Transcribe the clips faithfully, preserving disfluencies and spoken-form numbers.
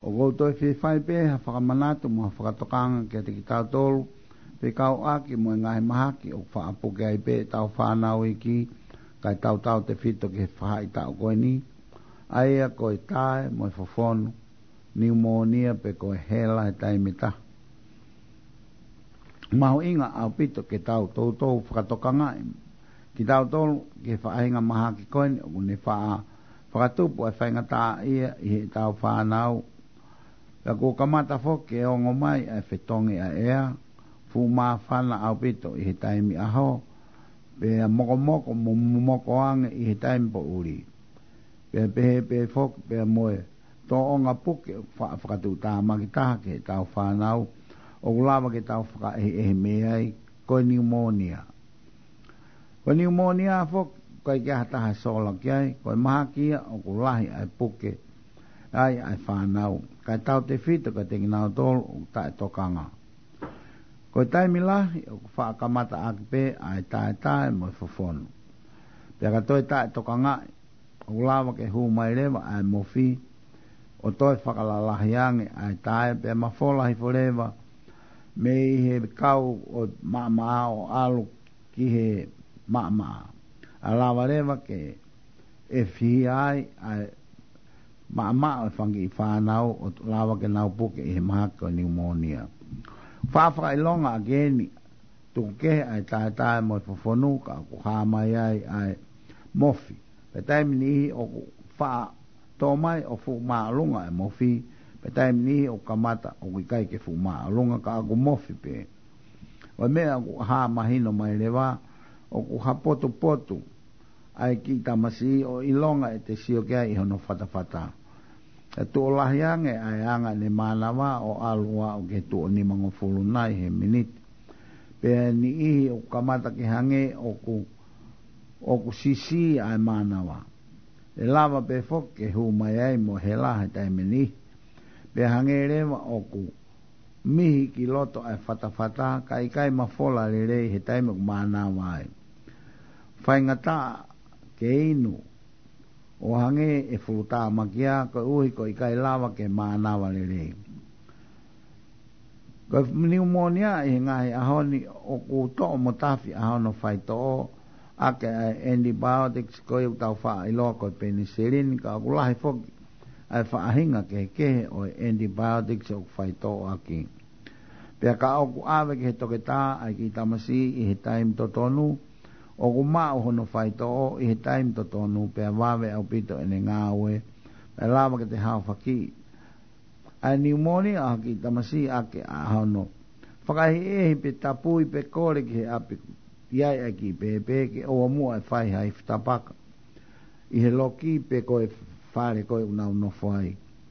o goto e whai pe ha whakamanatu mo whakatokanga ke te ki tau tolu pe kau aki mo ngai mahaki o whaapuke ai pe tau whanau iki kai tau tau te whito ke whai tau koe ni aia koe tae mo i whawhonu pneumonia pe koe hela e taimita maho inga au pito ke tau tau tau whakatokanga ki tau tolu ke whainga mahaki koe ni o ne wha whakatupu e whainga tā ia i he tau whanau ka ko kamata foke o ngomai e whetongi a ea fu maa whana au pito i he taimi aho pe moko moko mo moko ange i he taimi po uri pe pe pe foke pe moe to onga puke whakatu tā makitaha ke tau whanau o ulawa ke tau whaka e e meai koe pneumonia koe pneumonia foke koe kia hataha sola kiai koe mahakia o kulahi ai puke ai ai whanau kai tau te whito ka te nginau tolu o tae tokanga koe taimi lahi o whaakamata akipe ai tae tae mo i whawhonu pia ka toi tae tokanga o ulawa ke hu mai rewa ai mofi o toi whakalalahiange ai tae pia mawholahi forewa me i he kau o maa o alu ki he maa alawa rewa ke e whii ai ai maa maa o whangi i whanau o lawa ke nau puke i he mahaka o pneumonia whawhaka i longa a geni tuku kehe ai tae tae mo i whawhonu ka ku hamai ai ai mofi pe taimi nihi o ku wha tō mai o fu maa lunga e mofi pe taimi nihi o kamata o kikai ke fu maa lunga ka aku mofi pe o mea ku haa mahino mai lewa o ku ha potu potu ai ki tamasi o ilonga e te sio kia i hono fata fata e tu o lahiange ai anga ne manawa o alua o ke tu o ni mango fulu nai he miniti pe ni ihi o kamata ki hange o ku o ku sisi ai manawa e lava pe fok ke hu mai ai mo he laha taimeni pe hange rewa o ku mihi ki loto ai fata fata kai kai mafola le rei he taime ku manawa ai whaingata ke inu o hange e futa makia ko uhi ko ikai lava ke manawa le rei ko pneumonia e ngai ahoni o ku to mo tafi ahono fai to ake antibiotics ko i tau wha i loa ko penicillin ka kulahi foki ai whaahinga ke ke o antibiotics o whai to aki pia ka au ku awe ke he toke tā ai ki tamasi i he taim totonu o ku maa hono whai to i he taim totonu pia wawe au pito ene ngāwe pia lava ke te hao whaki ai pneumonia a ki tamasi ake a hono whakahi ehi pe tapui pe kore ki he api iai ai ki pepe ke o mua e whai hai whtapaka i he loki pe koe whare koe unau no whai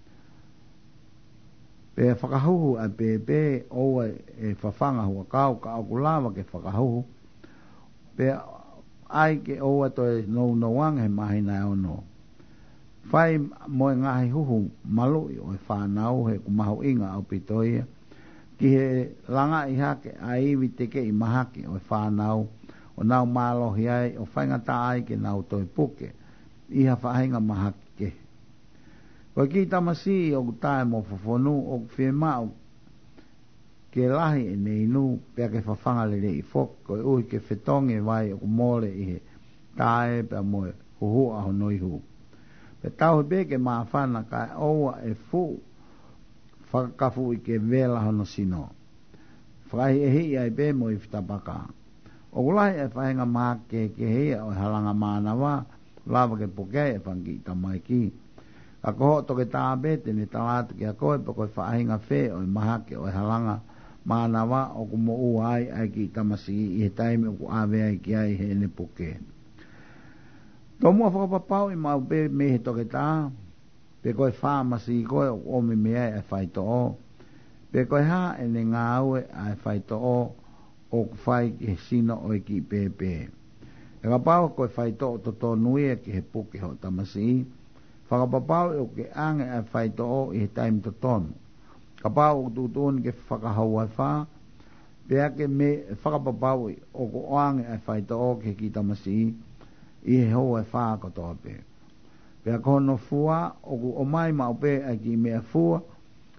pe whakahuhu a pepe o e whawhanga hua kau ka au kulawa ke whakahuhu pe ai ke o to e no no wang he mahina ono whai moe ngahi huhu malui o e whanau he kumahu inga au pitoia ki he langa i hake a iwi teke i mahaki o whanau o nau mālohi ai o whaingata ai ke nau toi puke i ha whainga mahaki ke koe ki tamasi o kutae mo whawhonu o whemau ke lahi e neinu pia ke whawhanga le rei fok koe ui ke whetonge vai o kumore i he tae pia moe huhua ho noihu pe tau he ke maa whana ka oua e fu whakakafu i ke vela hono sino whakai e hei ai pe mo i whitapaka o kulahi e whahenga maa ke ke hei o halanga maanawa lava ke pokei e whangi i tamaiki ka koho toke tāpe tene talatu ki a koe po koe whahenga whe o i mahake o i halanga maanawa o kumo uai ai ki i tamasi i he taime o ku awe ai ki ai he ne pokei tō mua whakapapau i mau pe me he toke tā pe koe whamasi i koe o omi mea e whai to o pe koe ha e ne ngā ue a e whai to o o ku whai ki he sino o i ki pepe e ka pau koe whai to o to tō nui e ki he puke ho tamasi whakapapau e o ke ange a e whai to o i he taime to tonu ka pau o tūtūni ke whakahau ai wha pe ake me whakapapau o ko ange a e whai to o ki he ki tamasi i he hoa e whākotoa pe. Pea kono fua, o ku o mai mau pe a ki mea fua,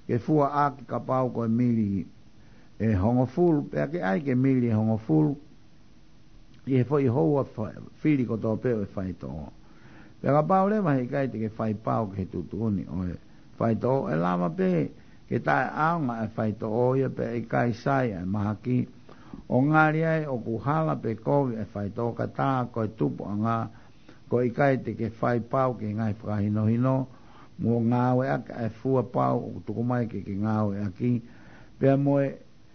ke fua a ki ka pau ko mili e hongo fulu pe ke ai ke mili hongo fulu i e foi hoa fili ko tō peo e whai tō pe ka pau le mahi kai te ke whai pau ke tutuni o e whai tō e lama pe ke tae aonga e whai tō o ia pe e kai sai e mahaki o ngāri ai o kuhala pe kovi e whai tō ka tā ko e tupu a ngā ko i kai te ke whai pau ke ngai whakahino hino mo ngāwe aka e fua pau o tukumai ke ke ngāwe aki pea moe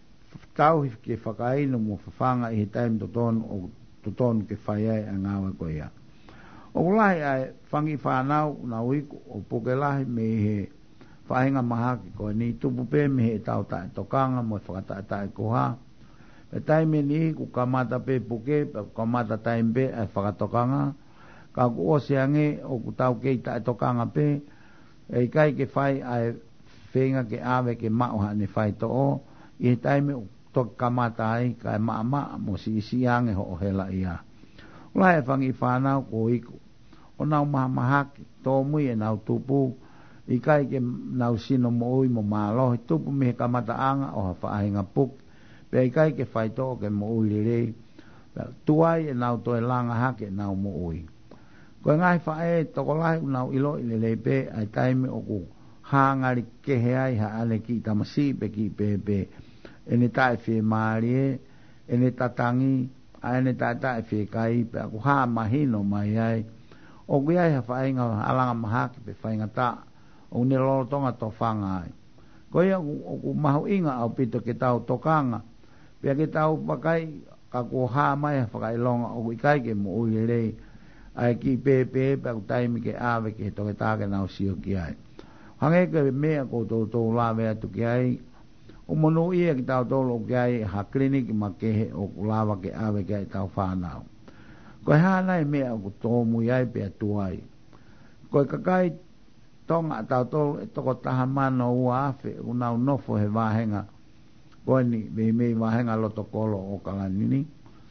tau ke whakaino mo whawhanga i he taim totonu o totonu ke whai ai a ngāwe ko ia o kulahi ai whangi whanau na uiku o pukelahi me he whahinga mahaki ko ni tupu pe me he tau tae tokanga mo whakatae tae koha pe taime ni ku kamata pe puke pe kamata taime pe e whakatokanga ka ku o seange o ku tau kei tae tokanga pe e kai ke whai ai whenga ke awe ke mauha ne whai to o i he taime to kamata ai kai maa maa mo si isi ange ho o hela ia ula e whangi whanau ko iku o nau maha mahaki tō mui e nau tupu i kai ke nau sino mo ui mo mālohi tupu me he kamata anga o ha whaahinga puk pe i kai ke whai to ke mo ui lirei tuai e nau to e langa hake e nau mo ui ko ngai whae toko lai unau ilo i lirei pe ai taime o ku hangari kehe ai ha ale ki tamasi pe ki pe pe ene tae whi maari e ene tatangi a ene tae tae whi kai pe aku haa mahino mai ai o kui ai ha whainga alanga mahaki pe whainga ta o ne lolo tonga to whanga ai ko ia o ku mahu inga au pito ke tau tokanga pe ke tau pakai ka ku haa mai ha whakai longa o kui kai ke mo ui rei ai ki pe pe pe aku taimi ke awe ke toke tāke nau sio ki ai hange ke mea ko tō tō lawe atu ki ai o monu ia ki tau tolo ki ai ha kliniki ma kehe o lawa ke awe ki ai tau whanau koe hana e mea ku tōmu iai pe atu ai koe kakai tonga tau tolo e toko taha mano ua afe unau nofo he wahenga koe ni me me wahenga loto kolo o kalanini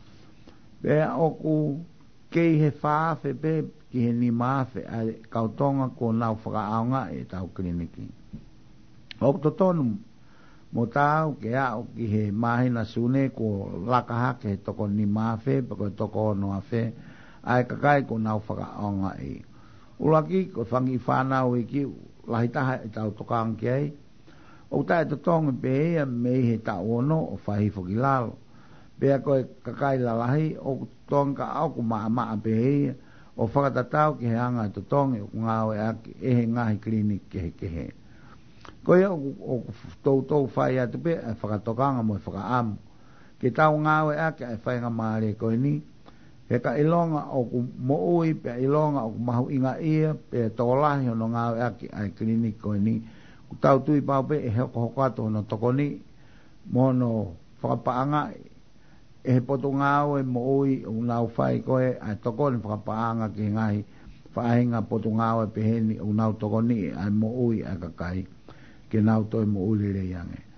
pe o ku kei he whaafe pe ki he ni maafe ai kautonga ko nau whakaaonga e tau kliniki o to tonu mo tau ke au ki he mahina sune ko lakahake he toko ni maafe pe ko toko no afe ai kakai ko nau whakaaonga e ulaki ko whangi whanau i ki lahitaha e tau tokang ki ai o tae to tonga pe ea me he tau ono o whahifo ki lalo pe a koe kakai lalahi o tonga au ku maa maa pe ea o whakatatau ki he anga to tonga o ngāwe aki e he ngahi klinik ke he ke he koe o tau tau whai atu pe e whakatokanga mo e whakaamu ke tau ngāwe aki e whainga maare koe ni he ka ilonga o ku moui pe ilonga o ku mahu inga ia pe tokolahi o no ngāwe aki ai klinik koe ni ku tau tui pau pe e heko hokato no toko ni mo no whakapaanga e he poto ngāwe moui o nau whai koe ai toko ni whakapaanga ki ngahi whainga poto ngāwe pe heni o nau toko ni ai moui ai kakai ke nau toi mouli le yange